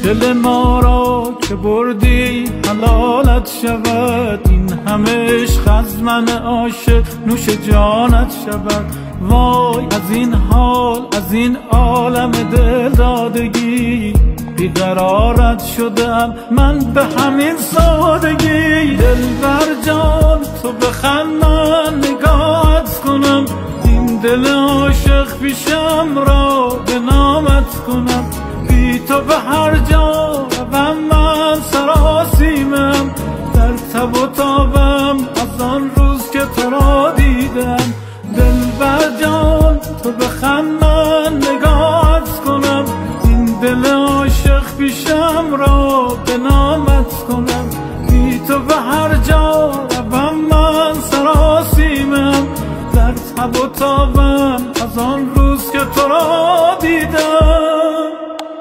دل ما را که بردی حلالت شود، این همه عشق از من عاشق نوش جانت شود. وای از این حال، از این عالم دل دادگی، بیقرارت شدم من به همین سادگی. دلبر جان تو بخند من نگاهت کنم، این دل عاشق پیشم را به نامت کنم. بی تو به هر جا روم من سراسیمم، در تب و تابم از آن روز که تو را دیدم. دلبر جان تو بخند من نگاهت کنم، این دل عاشق پیشم را به نامت کنم. بی تو به هر جا روم من سراسیمم، در تب و تابم از آن روز که تو را دیدم.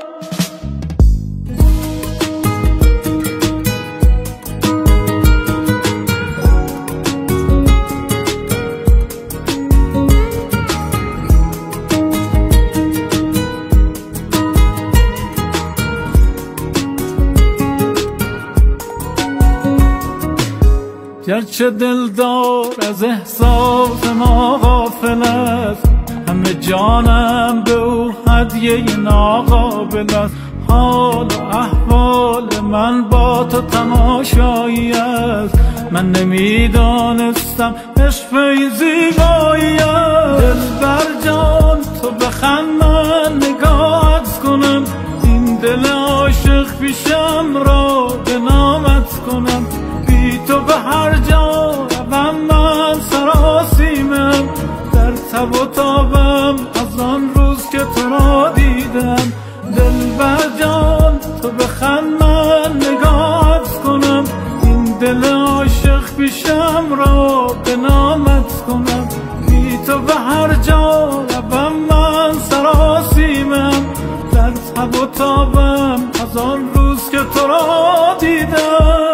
گرچه دلدار از احساس ما غافل است، همه جانم به او هدیه ناقابل است. حال و احوال من با تو تماشایی است، من نمیدانستم عشق این زیبایی است. دلبر جان تو بخند من نگاهت کنم، این دل عاشق پیشم را به نامت کنم. بی تو به هر جا روم من سراسیمم، در تب و تابم از آن روز که تو را دیدم. دلبر جان تو بخند من نگاهت کنم، این دل عاشق پیشم را به نامت کنم. بی تو به هر جا روم من سراسیمم، در تب و تابم از آن روز که تو را دیدم.